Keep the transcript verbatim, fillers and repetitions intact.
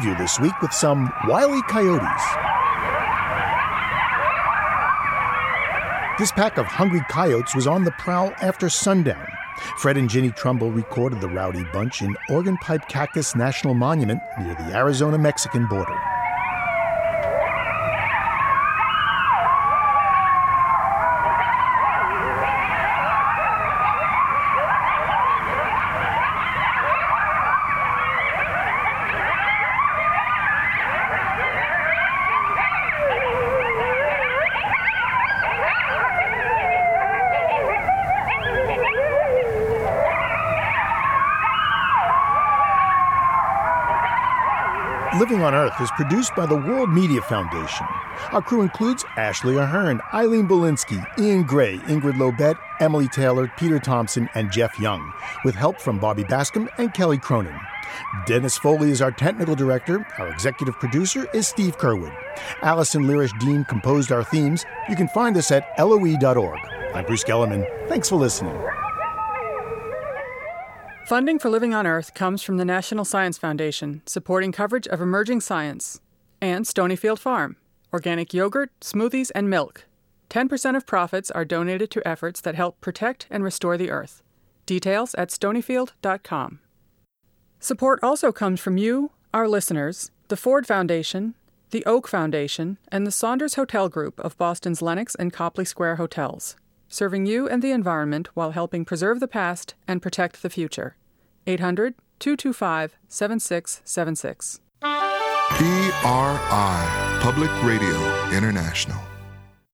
preview this week with some Wile E. Coyotes. This pack of hungry coyotes was on the prowl after sundown. Fred and Ginny Trumbull recorded the rowdy bunch in Organ Pipe Cactus National Monument near the Arizona-Mexican border. Living on Earth is produced by the World Media Foundation. Our crew includes Ashley Ahern, Eileen Belinsky, Ian Gray, Ingrid Lobet, Emily Taylor, Peter Thompson, and Jeff Young, with help from Bobby Bascom and Kelly Cronin. Dennis Foley is our technical director. Our executive producer is Steve Kerwood. Allison Lirish Dean composed our themes. You can find us at L O E dot org. I'm Bruce Gellerman. Thanks for listening. Funding for Living on Earth comes from the National Science Foundation, supporting coverage of emerging science, and Stonyfield Farm, organic yogurt, smoothies, and milk. ten percent of profits are donated to efforts that help protect and restore the Earth. Details at stonyfield dot com. Support also comes from you, our listeners, the Ford Foundation, the Oak Foundation, and the Saunders Hotel Group of Boston's Lenox and Copley Square hotels, serving you and the environment while helping preserve the past and protect the future. eight hundred, two two five, seven six seven six. P R I, Public Radio International.